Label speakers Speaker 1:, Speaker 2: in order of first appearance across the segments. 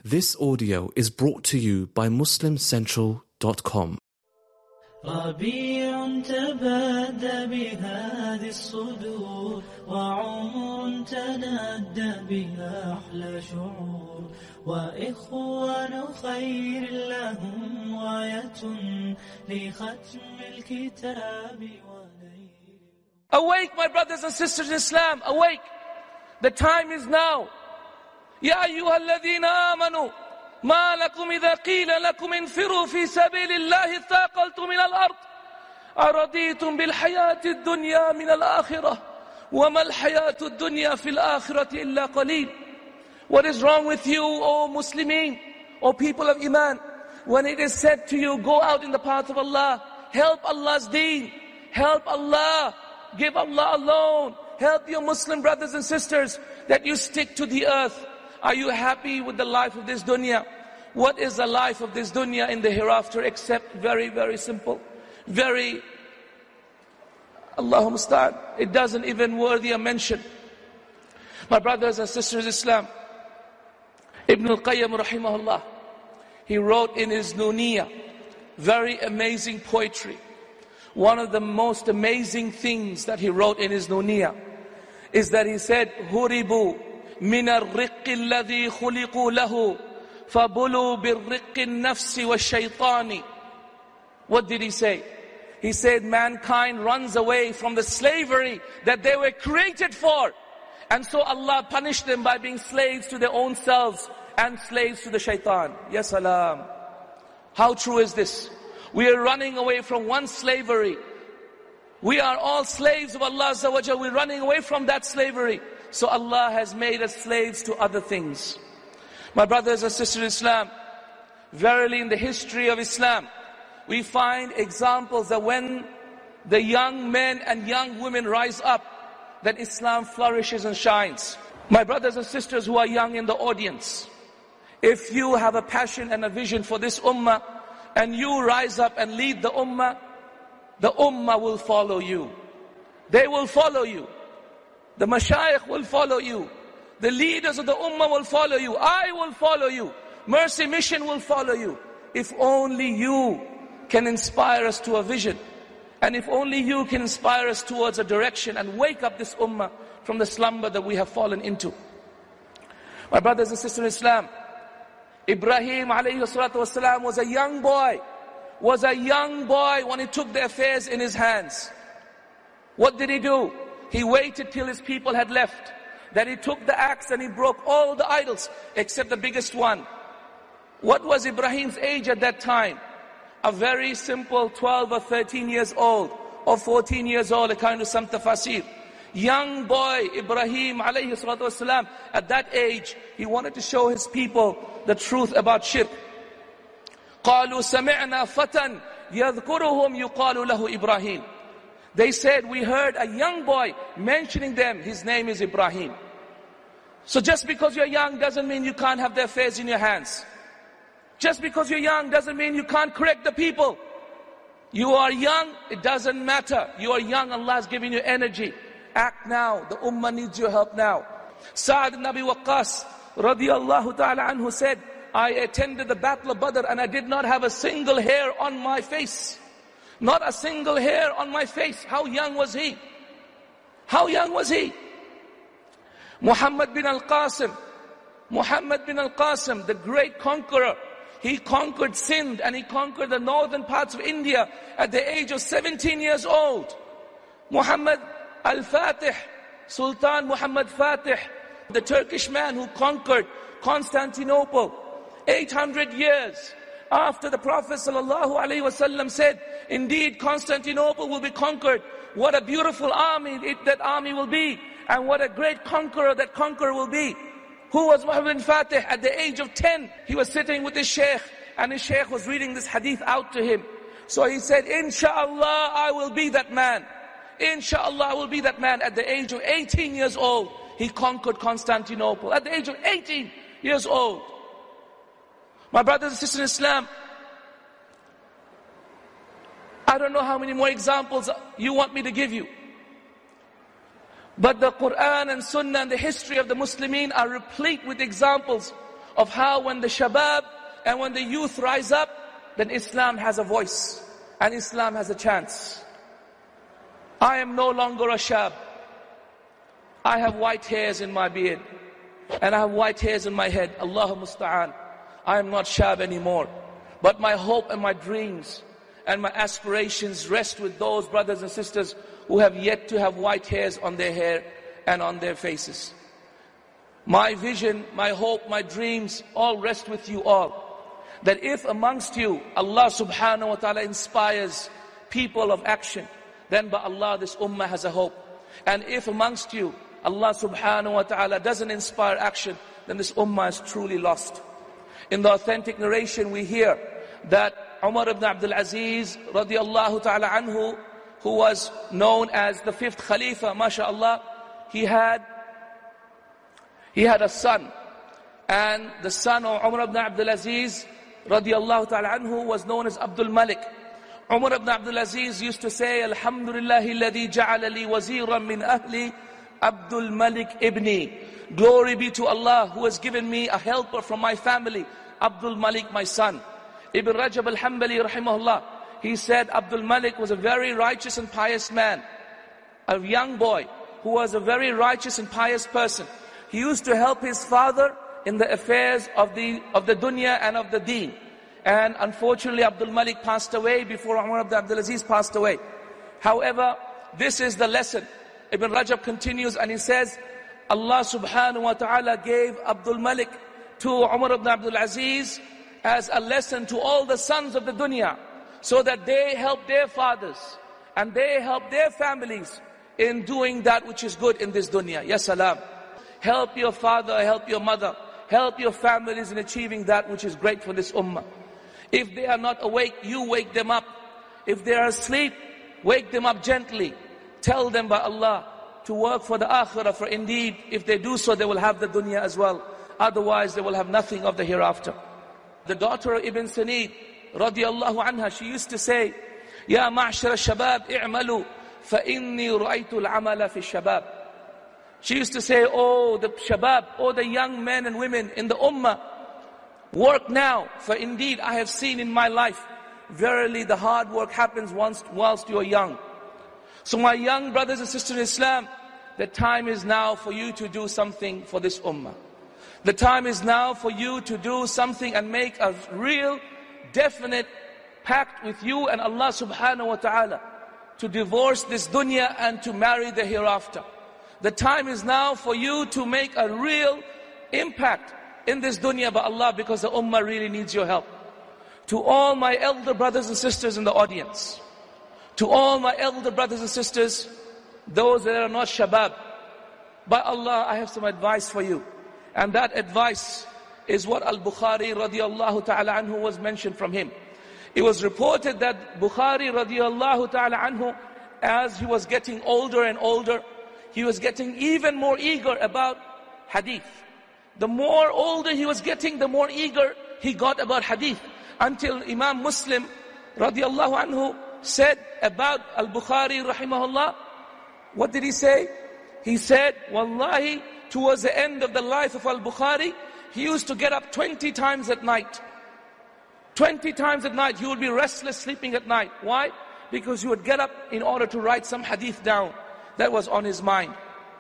Speaker 1: This audio is brought to you by MuslimCentral.com.
Speaker 2: ربيع تبادى بهذه الصدور وعمر تنادى بها أحلى شعور وإخوان خير لهم غاية لختم الكتاب
Speaker 3: Awake, my brothers and sisters in Islam, awake. The time is now. يا أيها الذين آمنوا ما لكم إذا قيل لكم انفروا في سبيل الله ثاقلتم من الأرض أرضيتم بالحياة الدنيا من الآخرة وما الحياة الدنيا في الآخرة إلا قليل. What is wrong with you, O Muslimin, O people of Iman, when it is said to you, go out in the path of Allah, help Allah's deen, help Allah, give Allah alone, help your Muslim brothers and sisters, that you stick to the earth. Are you happy with the life of this dunya? What is the life of this dunya in the hereafter except very, very simple? Very, Allahumma musta'an. It doesn't even worthy a mention. My brothers and sisters in Islam, Ibn al-Qayyim rahimahullah, he wrote in his Nuniyah, very amazing poetry. One of the most amazing things that he wrote in his Nuniyah is that he said, هُرِبُوا من الرق الذي خلقوا له فبلوا بالرق النفس والشيطان. What did he say? He said mankind runs away from the slavery that they were created for, and so Allah punished them by being slaves to their own selves and slaves to the shaitan. Ya salam. How true is this? We are running away from one slavery. We are all slaves of Allah Azza wa Jalla. We're running away from that slavery. So Allah has made us slaves to other things. My brothers and sisters in Islam, verily in the history of Islam, we find examples that when the young men and young women rise up, that Islam flourishes and shines. My brothers and sisters who are young in the audience, if you have a passion and a vision for this ummah, and you rise up and lead the ummah will follow you. They will follow you. The mashayikh will follow you. The leaders of the ummah will follow you. I will follow you. Mercy Mission will follow you. If only you can inspire us to a vision. And if only you can inspire us towards a direction and wake up this ummah from the slumber that we have fallen into. My brothers and sisters in Islam, Ibrahim alayhi salatu wasalam was a young boy when he took the affairs in his hands. What did he do? He waited till his people had left. Then he took the axe and he broke all the idols except the biggest one. What was Ibrahim's age at that time? A very simple 12 or 13 years old or 14 years old, according to some tafasir. Young boy Ibrahim alayhi salatu wasalam, at that age, he wanted to show his people the truth about shirk. قَالُوا سَمِعْنَا فَتًى يَذْكُرُهُمْ يُقَالُ لَهُ إِبْرَاهِيمُ. They said, we heard a young boy mentioning them, his name is Ibrahim. So just because you're young doesn't mean you can't have the affairs in your hands. Just because you're young doesn't mean you can't correct the people. You are young, it doesn't matter. You are young, Allah is giving you energy. Act now, the ummah needs your help now. Sa'ad ibn Abi Waqqas radiyallahu ta'ala anhu said, I attended the battle of Badr and I did not have a single hair on my face. Not a single hair on my face. How young was he? How young was he? Muhammad bin al-Qasim, the great conqueror, he conquered Sindh and he conquered the northern parts of India at the age of 17 years old. Muhammad al-Fatih, Sultan Muhammad Fatih, the Turkish man who conquered Constantinople 800 years after the Prophet ﷺ said, indeed Constantinople will be conquered. What a beautiful army that army will be, and what a great conqueror that conqueror will be. Who was Muhammad bin Fatih? At the age of 10, he was sitting with his sheikh, and his sheikh was reading this hadith out to him. So he said, Inshallah, I will be that man. Inshallah, I will be that man. At the age of 18 years old, he conquered Constantinople. At the age of 18 years old. My brothers and sisters in Islam, I don't know how many more examples you want me to give you. But the Quran and Sunnah and the history of the Muslimin are replete with examples of how when the shabab and when the youth rise up, then Islam has a voice and Islam has a chance. I am no longer a shab. I have white hairs in my beard and I have white hairs in my head. Allahu musta'an. I am not shab anymore. But my hope and my dreams and my aspirations rest with those brothers and sisters who have yet to have white hairs on their hair and on their faces. My vision, my hope, my dreams all rest with you all. That if amongst you Allah subhanahu wa ta'ala inspires people of action, then by Allah this ummah has a hope. And if amongst you Allah subhanahu wa ta'ala doesn't inspire action, then this ummah is truly lost. In the authentic narration we hear that Umar ibn Abdul Aziz radiallahu ta'ala anhu, who was known as the 5th Khalifa, mashallah, he had a son. And the son of Umar ibn Abdul Aziz radiallahu ta'ala anhu was known as Abdul Malik. Umar ibn Abdul Aziz used to say, Alhamdulillahi alladhi ja'ala li waziran min ahli Abdul Malik ibni. Glory be to Allah who has given me a helper from my family, Abdul Malik, my son. Ibn Rajab al-Hanbali rahimahullah, he said Abdul Malik was a very righteous and pious man, a young boy who was a very righteous and pious person. He used to help his father in the affairs of the dunya and of the deen. And unfortunately Abdul Malik passed away before Umar ibn Abdul Aziz passed away. However, this is the lesson. Ibn Rajab continues and he says, Allah subhanahu wa ta'ala gave Abdul Malik to Umar ibn Abdul Aziz as a lesson to all the sons of the dunya, so that they help their fathers and they help their families in doing that which is good in this dunya. Ya salam. Help your father, help your mother, help your families in achieving that which is great for this ummah. If they are not awake, you wake them up. If they are asleep, wake them up gently. Tell them by Allah to work for the akhirah, for indeed, if they do so, they will have the dunya as well. Otherwise, they will have nothing of the hereafter. The daughter of Ibn Sanid, radiallahu anha, she used to say, Ya ma'ashara shabab i'malu, fa inni ru'aytu al-amala fi shabab. She used to say, oh the shabab, oh the young men and women in the ummah, work now, for indeed I have seen in my life, verily the hard work happens whilst you are young. So my young brothers and sisters in Islam, the time is now for you to do something for this ummah. The time is now for you to do something and make a real, definite pact with you and Allah subhanahu wa ta'ala to divorce this dunya and to marry the hereafter. The time is now for you to make a real impact in this dunya by Allah, because the ummah really needs your help. To all my elder brothers and sisters in the audience, to all my elder brothers and sisters, those that are not shabab, by Allah I have some advice for you. And that advice is what Al-Bukhari radiallahu ta'ala anhu was mentioned from him. It was reported that Bukhari radiallahu ta'ala anhu, as he was getting older and older, he was getting even more eager about hadith. The more older he was getting, the more eager he got about hadith. Until Imam Muslim radiallahu anhu said about Al-Bukhari rahimahullah, what did he say? He said, Wallahi, towards the end of the life of Al-Bukhari, he used to get up 20 times at night. 20 times at night, he would be restless sleeping at night. Why? Because he would get up in order to write some hadith down that was on his mind.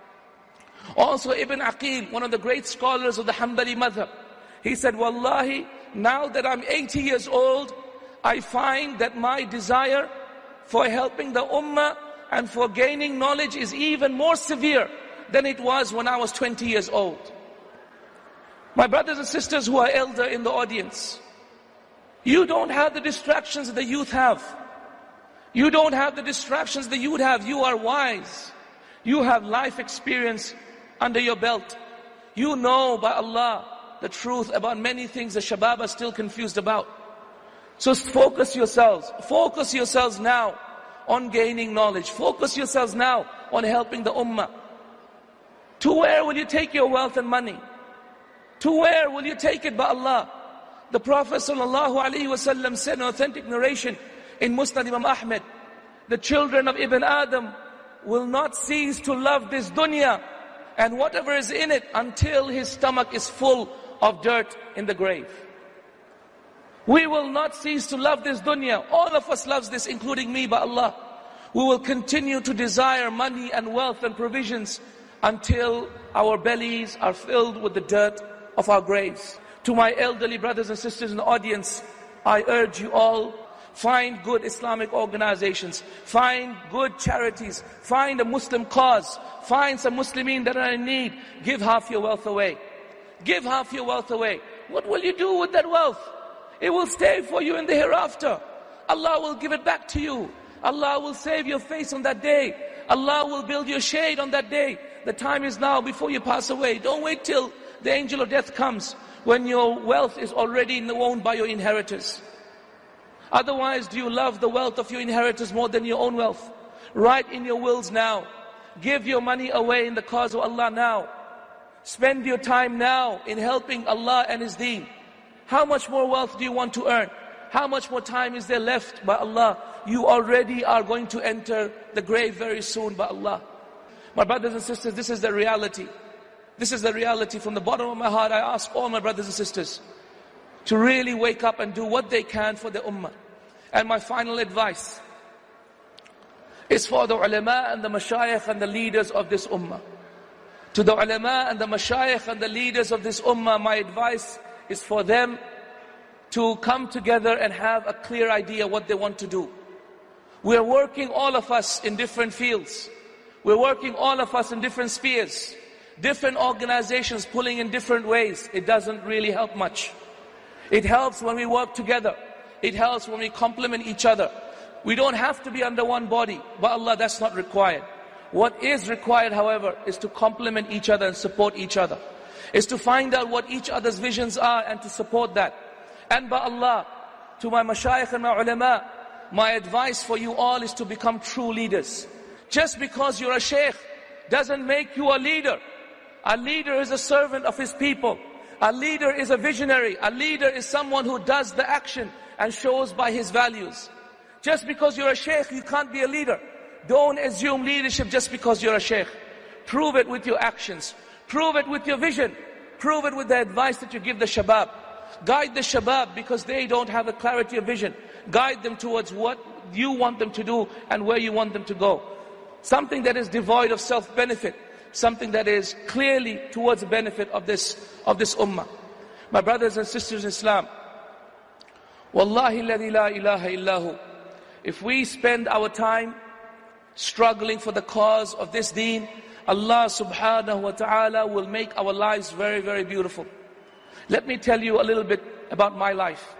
Speaker 3: Also Ibn Aqil, one of the great scholars of the Hanbali madhab, he said, Wallahi, now that I'm 80 years old, I find that my desire for helping the ummah and for gaining knowledge is even more severe than it was when I was 20 years old. My brothers and sisters who are elder in the audience, you don't have the distractions that the youth have. You don't have the distractions that you would have. You are wise. You have life experience under your belt. You know by Allah the truth about many things the shabab are still confused about. So focus yourselves now on gaining knowledge. Focus yourselves now on helping the ummah. To where will you take your wealth and money? To where will you take it by Allah? The Prophet ﷺ said in authentic narration in Musnad Imam Ahmed, the children of Ibn Adam will not cease to love this dunya and whatever is in it until his stomach is full of dirt in the grave. We will not cease to love this dunya. All of us loves this, including me, by Allah. We will continue to desire money and wealth and provisions until our bellies are filled with the dirt of our graves. To my elderly brothers and sisters in the audience, I urge you all, find good Islamic organizations, find good charities, find a Muslim cause, find some Muslimin that are in need. Give half your wealth away. Give half your wealth away. What will you do with that wealth? It will stay for you in the hereafter. Allah will give it back to you. Allah will save your face on that day. Allah will build your shade on that day. The time is now before you pass away. Don't wait till the angel of death comes when your wealth is already owned by your inheritors. Otherwise, do you love the wealth of your inheritors more than your own wealth? Write in your wills now. Give your money away in the cause of Allah now. Spend your time now in helping Allah and His deen. How much more wealth do you want to earn? How much more time is there left by Allah? You already are going to enter the grave very soon by Allah. My brothers and sisters, this is the reality. This is the reality. From the bottom of my heart, I ask all my brothers and sisters to really wake up and do what they can for the ummah. And my final advice is for the ulama and the mashayikh and the leaders of this ummah. To the ulama and the mashayikh and the leaders of this ummah, my advice is for them to come together and have a clear idea what they want to do. We are working, all of us, in different fields. We're working, all of us, in different spheres. Different organizations pulling in different ways. It doesn't really help much. It helps when we work together. It helps when we complement each other. We don't have to be under one body. But Allah, that's not required. What is required, however, is to complement each other and support each other. Is to find out what each other's visions are and to support that. And by Allah, to my mashayikh and my ulama, my advice for you all is to become true leaders. Just because you're a sheikh doesn't make you a leader. A leader is a servant of his people. A leader is a visionary. A leader is someone who does the action and shows by his values. Just because you're a sheikh, you can't be a leader. Don't assume leadership just because you're a sheikh. Prove it with your actions. Prove it with your vision. Prove it with the advice that you give the shabab. Guide the shabab because they don't have a clarity of vision. Guide them towards what you want them to do and where you want them to go. Something that is devoid of self-benefit. Something that is clearly towards the benefit of this ummah. My brothers and sisters in Islam, Wallahi alladhi la ilaha illahu, if we spend our time struggling for the cause of this deen, Allah subhanahu wa ta'ala will make our lives very, very beautiful. Let me tell you a little bit about my life.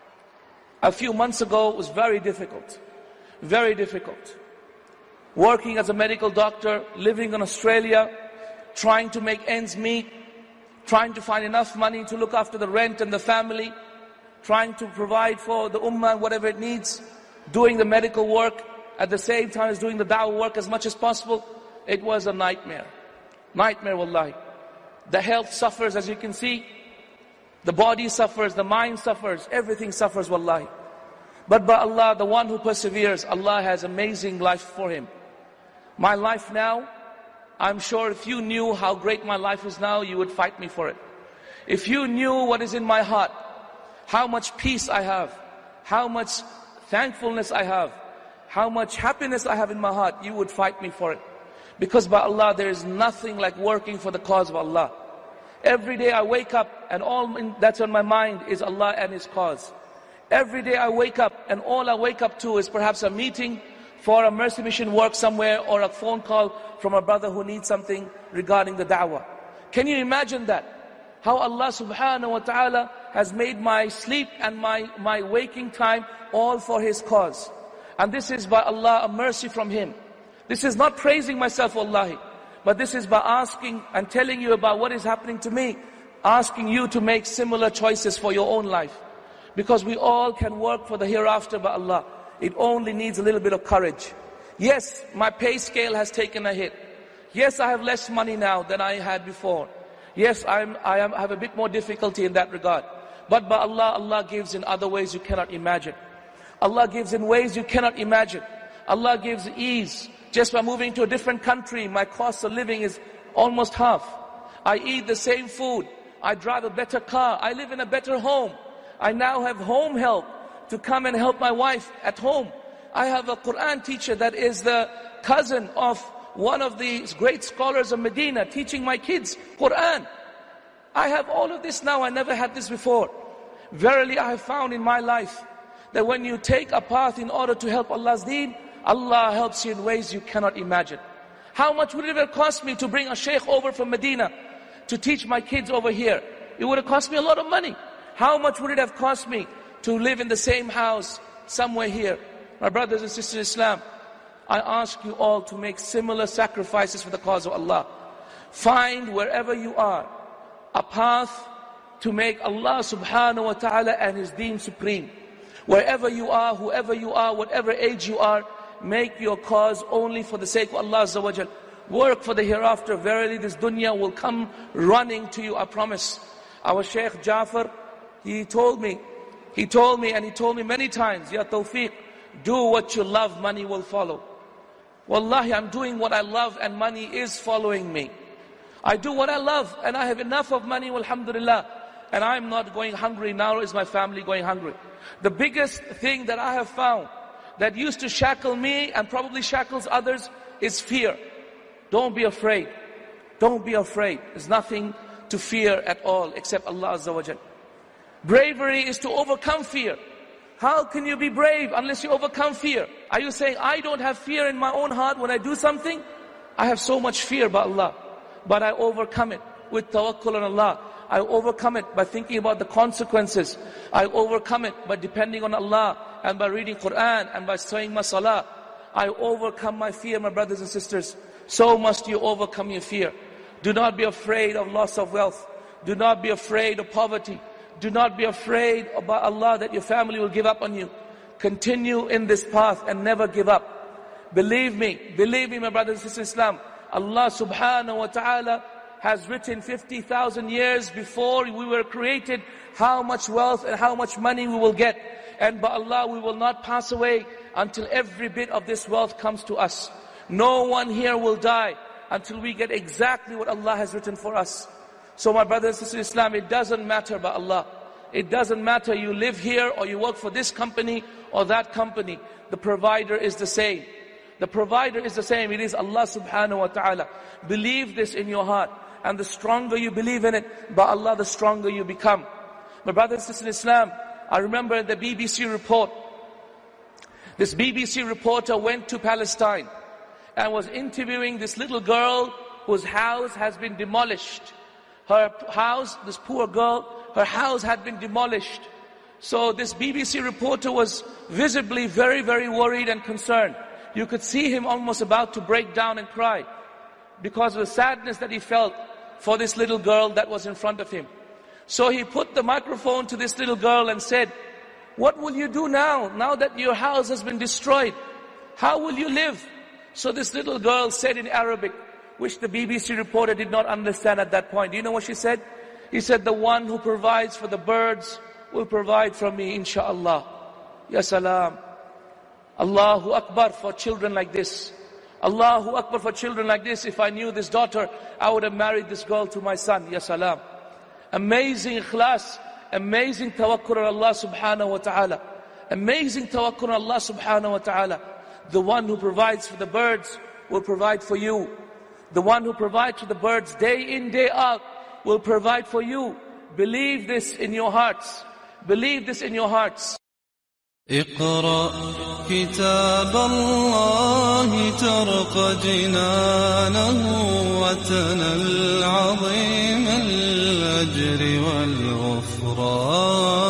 Speaker 3: A few months ago it was very difficult. Very difficult. Working as a medical doctor, living in Australia, trying to make ends meet, trying to find enough money to look after the rent and the family, trying to provide for the ummah whatever it needs, doing the medical work, at the same time as doing the da'wah work as much as possible. It was a nightmare. Nightmare, wallahi. The health suffers, as you can see. The body suffers, the mind suffers, everything suffers, wallahi. But by Allah, the one who perseveres, Allah has amazing life for him. My life now, I'm sure if you knew how great my life is now, you would fight me for it. If you knew what is in my heart, how much peace I have, how much thankfulness I have, how much happiness I have in my heart, you would fight me for it. Because by Allah, there is nothing like working for the cause of Allah. Every day I wake up and all that's on my mind is Allah and His cause. Every day I wake up and all I wake up to is perhaps a meeting for a mercy mission work somewhere or a phone call from a brother who needs something regarding the da'wah. Can you imagine that? How Allah subhanahu wa ta'ala has made my sleep and my waking time all for His cause. And this is by Allah a mercy from Him. This is not praising myself, wallahi. But this is by asking and telling you about what is happening to me. Asking you to make similar choices for your own life. Because we all can work for the hereafter by Allah. It only needs a little bit of courage. Yes, my pay scale has taken a hit. Yes, I have less money now than I had before. Yes, I have a bit more difficulty in that regard. But by Allah, Allah gives in other ways you cannot imagine. Allah gives in ways you cannot imagine. Allah gives ease. Just by moving to a different country, my cost of living is almost half. I eat the same food. I drive a better car. I live in a better home. I now have home help to come and help my wife at home. I have a Quran teacher that is the cousin of one of the great scholars of Medina, teaching my kids Quran. I have all of this now. I never had this before. Verily, I have found in my life that when you take a path in order to help Allah's deen, Allah helps you in ways you cannot imagine. How much would it have cost me to bring a sheikh over from Medina to teach my kids over here? It would have cost me a lot of money. How much would it have cost me to live in the same house somewhere here? My brothers and sisters in Islam, I ask you all to make similar sacrifices for the cause of Allah. Find wherever you are a path to make Allah subhanahu wa ta'ala and His deen supreme. Wherever you are, whoever you are, whatever age you are, make your cause only for the sake of Allah Azza wa Jal. Work for the hereafter. Verily this dunya will come running to you, I promise. Our Shaykh Jafar, he told me many times, Ya Tawfiq, do what you love, money will follow. Wallahi, I'm doing what I love and money is following me. I do what I love and I have enough of money, alhamdulillah. And I'm not going hungry, now is my family going hungry. The biggest thing that I have found that used to shackle me and probably shackles others is fear. Don't be afraid. Don't be afraid. There's nothing to fear at all except Allah Azza wa Jal. Bravery is to overcome fear. How can you be brave unless you overcome fear? Are you saying, I don't have fear in my own heart when I do something? I have so much fear by Allah, but I overcome it with tawakkul on Allah. I overcome it by thinking about the consequences. I overcome it by depending on Allah and by reading Quran and by saying my salah. I overcome my fear, my brothers and sisters. So must you overcome your fear. Do not be afraid of loss of wealth. Do not be afraid of poverty. Do not be afraid about Allah that your family will give up on you. Continue in this path and never give up. Believe me, my brothers and sisters in Islam. Allah subhanahu wa ta'ala has written 50,000 years before we were created how much wealth and how much money we will get. And by Allah, we will not pass away until every bit of this wealth comes to us. No one here will die until we get exactly what Allah has written for us. So my brothers and sisters in Islam, it doesn't matter by Allah. It doesn't matter you live here or you work for this company or that company. The provider is the same. The provider is the same. It is Allah subhanahu wa ta'ala. Believe this in your heart. And the stronger you believe in it, by Allah, the stronger you become. My brothers and sisters in Islam, I remember the BBC report. This BBC reporter went to Palestine and was interviewing this little girl whose house has been demolished. Her house, this poor girl, her house had been demolished. So this BBC reporter was visibly very, very worried and concerned. You could see him almost about to break down and cry because of the sadness that he felt for this little girl that was in front of him. So he put the microphone to this little girl and said, what will you do now that your house has been destroyed? How will you live? So this little girl said in Arabic, which the BBC reporter did not understand at that point. Do you know what she said? He said, the one who provides for the birds will provide for me, inshaAllah. Ya salam. Allahu Akbar for children like this. Allahu Akbar for children like this. If I knew this daughter, I would have married this girl to my son. Ya salam. Amazing ikhlas. Amazing tawakkul on Allah subhanahu wa ta'ala. Amazing tawakkul on Allah subhanahu wa ta'ala. The one who provides for the birds will provide for you. The one who provides for the birds day in, day out will provide for you. Believe this in your hearts. Believe this in your hearts.
Speaker 4: اقرأ كتاب الله ترق جنانه وتنل عظيم الأجر والغفران